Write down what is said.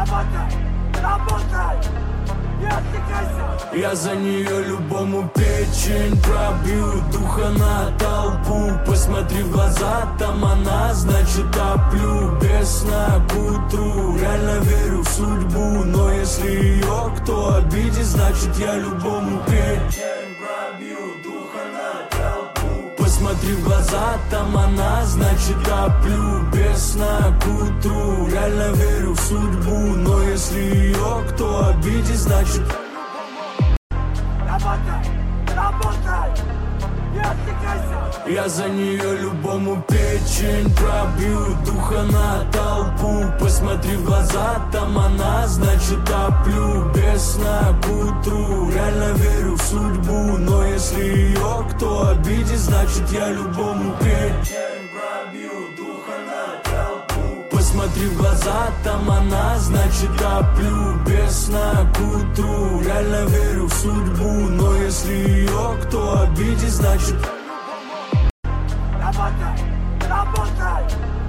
Работай, работай, не отвлекайся. Я за нее любому печень пробью, духа на толпу. Посмотри в глаза, там она, значит топлю. Без сна к утру, реально верю в судьбу. Но если ее кто обидит, значит я любому печень пробью, духа на толпу. Посмотри в глаза, там она, значит топлю. Без сна к утру, реально верю в судьбу. Но если ее кто обидит, значит Работай, работай, не отвлекайся. я за нее любому печень пробью, духа на толпу. Посмотри в глаза, там она, значит топлю. Без сна к утру, реально верю в судьбу. Но если ее кто обидит, значит я любому печень пробью, духа на толпу. Посмотри в глаза, там она, значит топлю. Без сна к утру, реально верю в судьбу. Но если ее кто обидит, значит